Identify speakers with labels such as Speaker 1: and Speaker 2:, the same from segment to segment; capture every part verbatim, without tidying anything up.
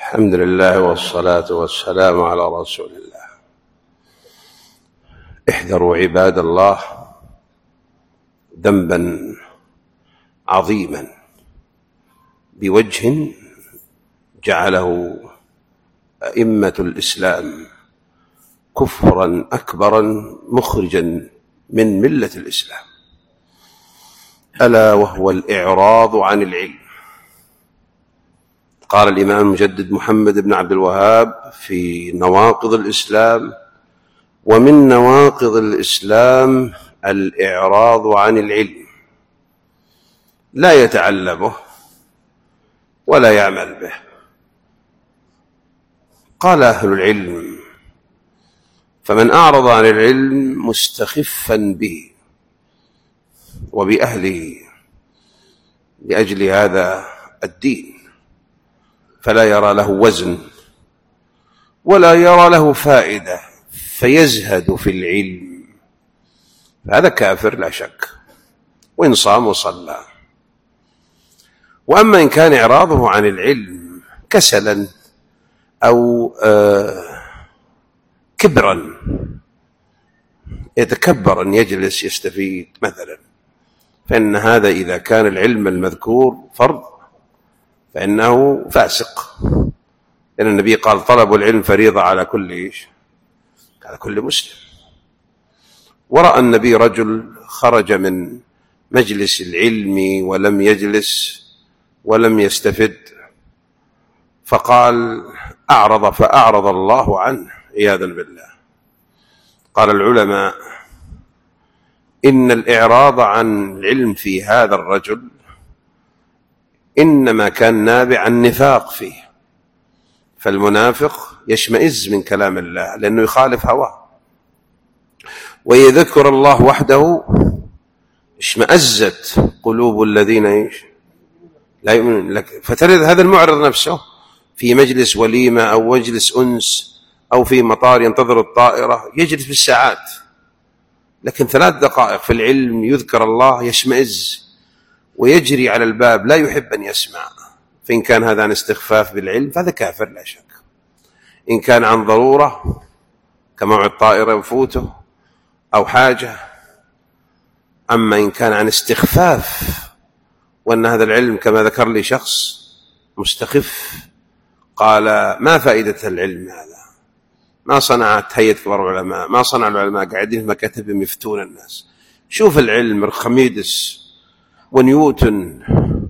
Speaker 1: الحمد لله والصلاة والسلام على رسول الله. احذروا عباد الله ذنبا عظيما بوجه جعله أئمة الإسلام كفرا أكبرا مخرجا من ملة الإسلام، ألا وهو الإعراض عن العلم. قال الإمام المجدد محمد بن عبد الوهاب في نواقض الإسلام: ومن نواقض الإسلام الإعراض عن العلم، لا يتعلمه ولا يعمل به. قال أهل العلم: فمن أعرض عن العلم مستخفا به وبأهله لأجل هذا الدين، فلا يرى له وزن ولا يرى له فائدة فيزهد في العلم، هذا كافر لا شك، وإن صام وصلى. وأما إن كان إعراضه عن العلم كسلا أو آه كبرا، يتكبر أن يجلس يستفيد مثلا، فإن هذا إذا كان العلم المذكور فرض فإنه فاسق، لأن النبي قال: طلب العلم فريضة على كل إيش؟ على كل مسلم. ورأى النبي رجل خرج من مجلس العلم ولم يجلس ولم يستفد، فقال: أعرض فأعرض الله عنه عياذا بالله. قال العلماء: إن الإعراض عن العلم في هذا الرجل إنما كان نابع عن نفاق فيه، فالمنافق يشمئز من كلام الله لأنه يخالف هواه، ويذكر الله وحده اشمأزت قلوب الذين إيش لا يؤمنون لك. فترد هذا المعرض نفسه في مجلس وليمة أو مجلس أنس أو في مطار ينتظر الطائرة يجلس بالساعات، لكن ثلاث دقائق في العلم يذكر الله يشمئز ويجري على الباب لا يحب أن يسمع. فإن كان هذا عن استخفاف بالعلم فهذا كافر لا شك. إن كان عن ضرورة كموعد الطائرة يفوته أو حاجة. أما إن كان عن استخفاف وأن هذا العلم كما ذكر لي شخص مستخف قال: ما فائدة العلم هذا؟ ما صنعت هيئة كبار العلماء، ما صنع العلماء قاعدين في مكاتبهم يفتون الناس. شوف العلم أرخميدس ونيوتن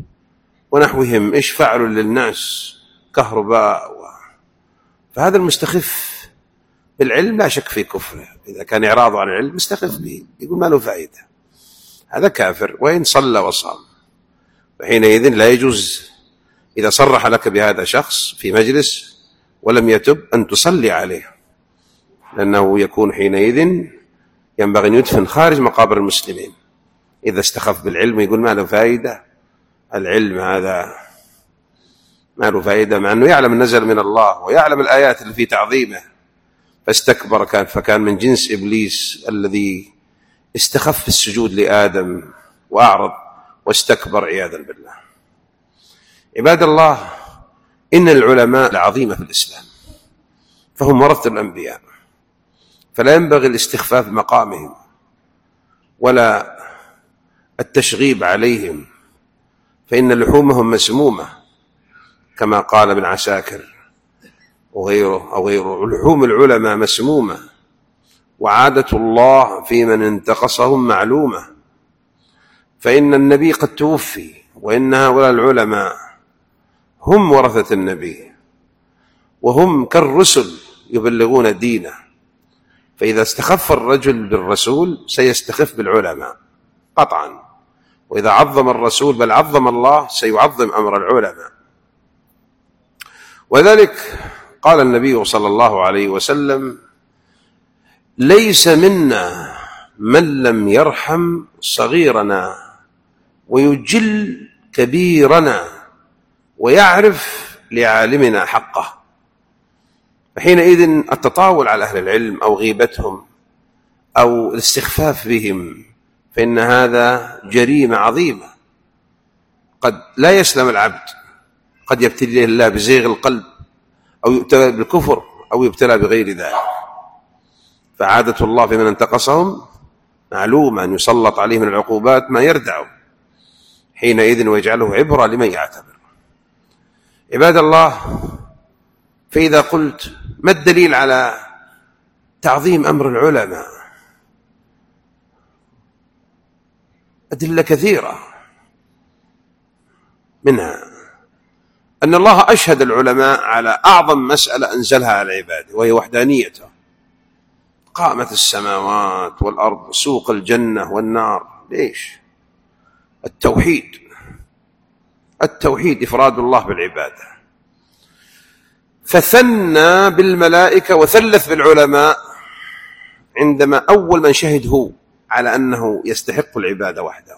Speaker 1: ونحوهم إيش فعلوا للناس، كهرباء و... فهذا المستخف بالعلم لا شك في كفره. إذا كان إعراضه عن العلم مستخف به، يقول ما له فائدة، هذا كافر وإن صلى وصام. وحينئذ لا يجوز إذا صرح لك بهذا شخص في مجلس ولم يتب أن تصلي عليه، لأنه يكون حينئذ ينبغي أن يدفن خارج مقابر المسلمين إذا استخف بالعلم، يقول ما له فائدة، العلم هذا ما له فائدة، مع أنه يعلم نزل من الله ويعلم الآيات اللي في تعظيمه، فاستكبر كان فكان من جنس إبليس الذي استخف السجود لآدم وأعرض واستكبر عياذا بالله. عباد الله، إن العلماء العظيمة في الإسلام فهم ورثة الأنبياء، فلا ينبغي الاستخفاف بمقامهم ولا التشغيب عليهم، فإن لحومهم مسمومة كما قال ابن عساكر وغيره أو غيره: لحوم العلماء مسمومة وعادة الله في من انتقصهم معلومة. فإن النبي قد توفي، وإن هؤلاء العلماء هم ورثة النبي وهم كالرسل يبلغون دينه، فإذا استخف الرجل بالرسول سيستخف بالعلماء قطعا، وإذا عظم الرسول بل عظم الله سيعظم أمر العلماء. وذلك قال النبي صلى الله عليه وسلم: ليس منا من لم يرحم صغيرنا ويجل كبيرنا ويعرف لعالمنا حقه. فحينئذ التطاول على أهل العلم أو غيبتهم أو الاستخفاف بهم فإن هذا جريمة عظيمة قد لا يسلم العبد، قد يبتليه الله بزيغ القلب أو يبتلى بالكفر أو يبتلى بغير ذلك. فعادة الله في من انتقصهم معلوم أن يسلط عليه من العقوبات ما يردع حينئذ ويجعله عبرة لمن يعتبر. عباد الله، فإذا قلت ما الدليل على تعظيم أمر العلماء؟ أدلة كثيرة، منها أن الله أشهد العلماء على أعظم مسألة أنزلها على عباده وهي وحدانيته. قامت السماوات والأرض، سوق الجنة والنار، ليش؟ التوحيد، التوحيد إفراد الله بالعبادة. فثنى بالملائكة وثلث بالعلماء عندما أول من شهد هو على أنه يستحق العبادة وحده،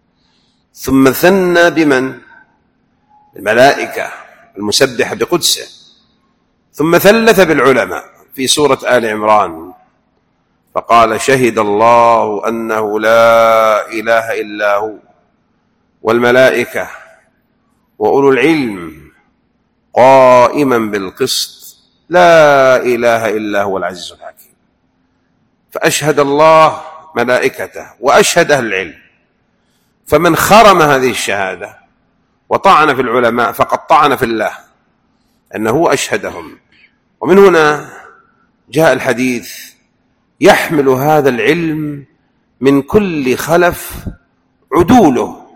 Speaker 1: ثم ثنى بمن؟ الملائكة المسبحة بقدسه، ثم ثلث بالعلماء في سورة آل عمران فقال شهد الله أنه لا إله إلا هو والملائكة وأولو العلم قائما بالقسط لا إله إلا هو العزيز الحكيم. فأشهد الله ملائكته وأشهد أهل العلم، فمن خرم هذه الشهادة وطعن في العلماء فقد طعن في الله أنه أشهدهم. ومن هنا جاء الحديث يحمل هذا العلم من كل خلف عدوله،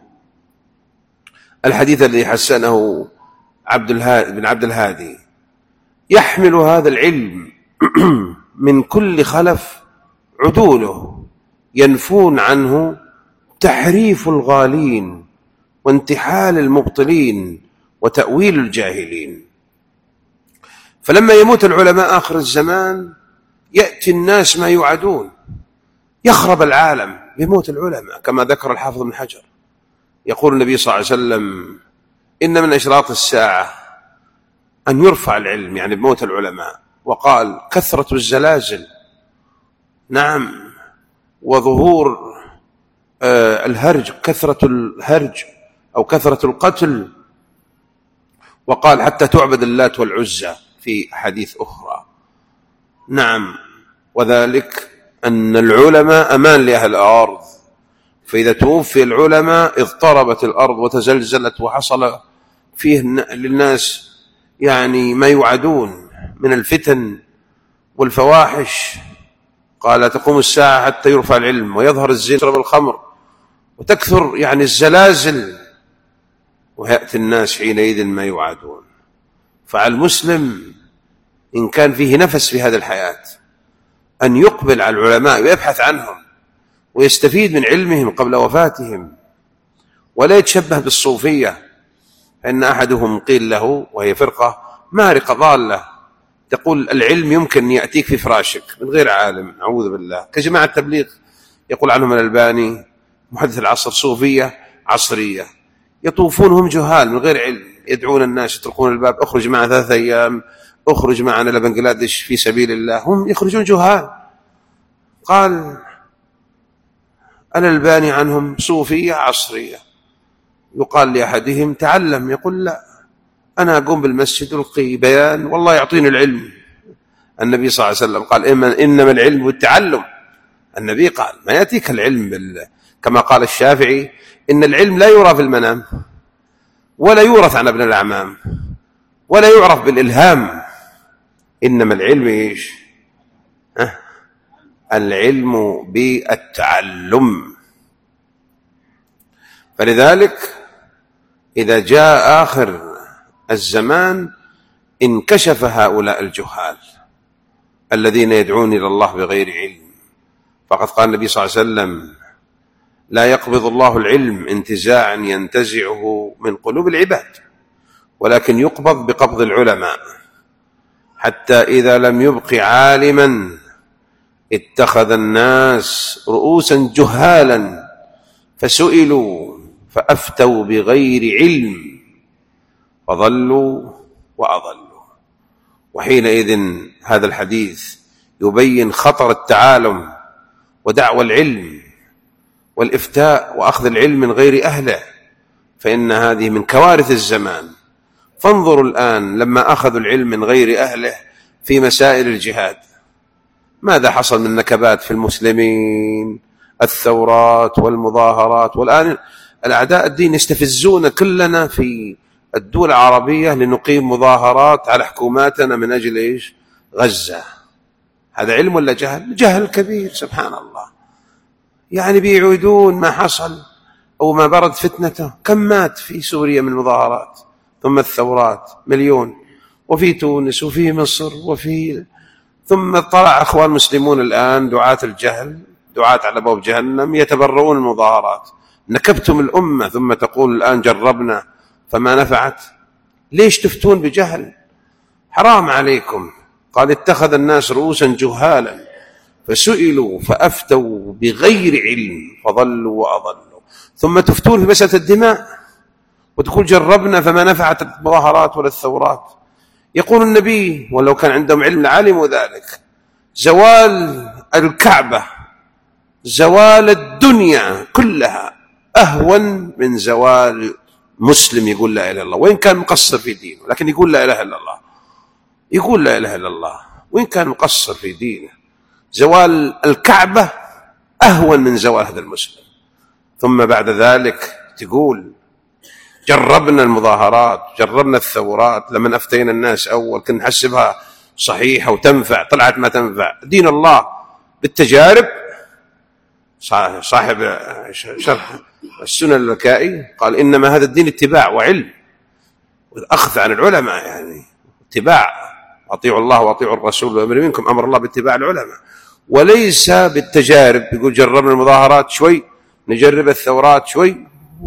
Speaker 1: الحديث الذي حسنه عبد الهادي بن عبد الهادي، يحمل هذا العلم من كل خلف عدوله، ينفون عنه تحريف الغالين وانتحال المبطلين وتأويل الجاهلين. فلما يموت العلماء آخر الزمان يأتي الناس ما يوعدون، يخرب العالم بموت العلماء، كما ذكر الحافظ بن حجر. يقول النبي صلى الله عليه وسلم إن من أشراط الساعة أن يرفع العلم، يعني بموت العلماء. وقال كثرة الزلازل، نعم، وظهور آه الهرج، كثرة الهرج أو كثرة القتل. وقال حتى تعبد اللات والعزى في حديث أخرى. نعم، وذلك أن العلماء أمان لأهل الأرض، فإذا توفي العلماء اضطربت الأرض وتزلزلت وحصل فيه للناس يعني ما يوعدون من الفتن والفواحش. قال تقوم الساعة حتى يرفع العلم ويظهر الزنا ويشرب الخمر وتكثر يعني الزلازل، ويأتي الناس حينئذ ما يوعدون. فعلى المسلم إن كان فيه نفس في هذه الحياة أن يقبل على العلماء ويبحث عنهم ويستفيد من علمهم قبل وفاتهم، ولا يتشبه بالصوفية. فإن أحدهم قيل له، وهي فرقة مارقة ضالة، تقول العلم يمكن يأتيك في فراشك من غير عالم، أعوذ بالله، كجماعة التبليغ يقول عنهم الألباني محدث العصر صوفية عصرية، يطوفون هم جهال من غير علم، يدعون الناس، يطرقون الباب، اخرج معنا ثلاثة أيام، اخرج معنا لبنغلاديش في سبيل الله، هم يخرجون جهال. قال الألباني عنهم صوفية عصرية. يقال لأحدهم تعلم، يقول لا، أنا أقوم بالمسجد ألقي بيان والله يعطيني العلم. النبي صلى الله عليه وسلم قال إنما العلم بالتعلم. النبي قال ما يأتيك العلم بال... كما قال الشافعي إن العلم لا يرى في المنام ولا يورث عن ابن الأعمام ولا يعرف بالإلهام، إنما العلم إيش؟ أه؟ العلم بالتعلم. فلذلك إذا جاء آخر الزمان انكشف هؤلاء الجهال الذين يدعون إلى الله بغير علم. فقد قال النبي صلى الله عليه وسلم لا يقبض الله العلم انتزاعا ينتزعه من قلوب العباد، ولكن يقبض بقبض العلماء، حتى إذا لم يبق عالما اتخذ الناس رؤوسا جهالا فسئلوا فأفتوا بغير علم فضلوا وأضلوا. وحينئذ هذا الحديث يبين خطر التعالم ودعوى العلم والإفتاء وأخذ العلم من غير أهله، فإن هذه من كوارث الزمان. فانظروا الآن لما أخذوا العلم من غير أهله في مسائل الجهاد ماذا حصل من نكبات في المسلمين، الثورات والمظاهرات. والآن الأعداء الدين يستفزون كلنا في الدول العربية لنقيم مظاهرات على حكوماتنا من أجل إيش؟ غزة. هذا علم ولا جهل؟ جهل كبير سبحان الله. يعني بيعودون ما حصل أو ما برد فتنته. كم مات في سوريا من المظاهرات ثم الثورات؟ مليون. وفي تونس وفي مصر وفي ثم طلع أخوان مسلمون الآن دعاة الجهل، دعاة على باب جهنم، يتبرؤون المظاهرات. نكبتم الأمة ثم تقول الآن جربنا فما نفعت. ليش تفتون بجهل؟ حرام عليكم. قال اتخذ الناس رؤوسا جهالا فسئلوا فأفتوا بغير علم فضلوا وأضلوا. ثم تفتون في مسألة الدماء وتقول جربنا فما نفعت المظاهرات ولا الثورات. يقول النبي ولو كان عندهم علم لعلموا ذلك: زوال الكعبة، زوال الدنيا كلها أهون من زوال مسلم يقول لا إله إلا الله وإن كان مقصر في دينه، لكن يقول لا إله إلا الله، يقول لا إله إلا الله وإن كان مقصر في دينه. زوال الكعبة أهون من زوال هذا المسلم. ثم بعد ذلك تقول جربنا المظاهرات، جربنا الثورات، لما أفتينا الناس أول كنا نحسبها صحيحة وتنفع، طلعت ما تنفع. دين الله بالتجارب. صاحب شرح السنن اللكائي قال إنما هذا الدين اتباع وعلم والأخذ عن العلماء، يعني اتباع، أطيعوا الله وأطيعوا الرسول وأمر منكم، أمر الله باتباع العلماء وليس بالتجارب. يقول جربنا المظاهرات شوي، نجرب الثورات شوي،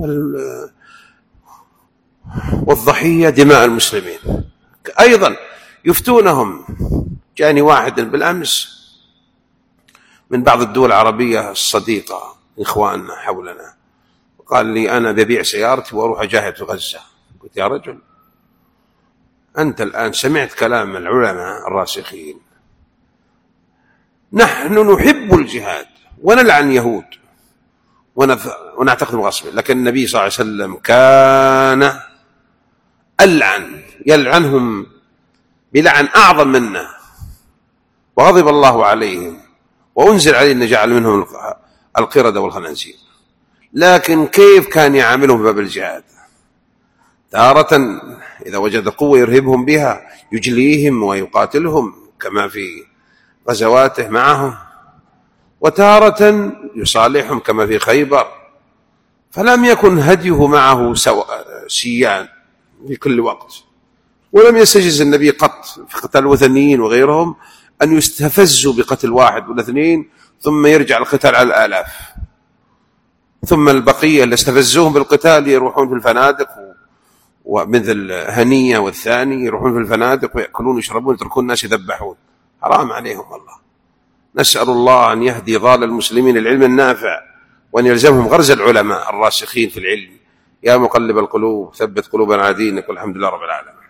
Speaker 1: والضحية دماء المسلمين. أيضا يفتونهم. جاني واحد بالأمس من بعض الدول العربية الصديقة إخواننا حولنا قال لي أنا ببيع سيارتي وأروح أجاهد في غزة. قلت يا رجل أنت الآن سمعت كلام العلماء الراسخين، نحن نحب الجهاد ونلعن يهود ونعتقد غصبا، لكن النبي صلى الله عليه وسلم كان ألعن، يلعنهم بلعن أعظم منا، وغضب الله عليهم وأنزل علينا جعل منهم القردة والخنازير. لكن كيف كان يعاملهم في باب الجهاد؟ تارة إذا وجد قوة يرهبهم بها يجليهم ويقاتلهم كما في غزواته معهم، وتارة يصالحهم كما في خيبر. فلم يكن هديه معه سيان في كل وقت. ولم يستجز النبي قط في قتال الوثنيين وغيرهم أن يستفزوا بقتل واحد ولا اثنين ثم يرجع القتال على الآلاف، ثم البقية اللي استفزوهم بالقتال يروحون في الفنادق، ومثل هنية والثاني يروحون في الفنادق ويأكلون ويشربون يتركون الناس يذبحون. حرام عليهم والله. نسأل الله أن يهدي ضال المسلمين العلم النافع وأن يلزمهم غرز العلماء الراسخين في العلم. يا مقلب القلوب ثبت قلوبنا على دينك، والحمد لله رب العالمين.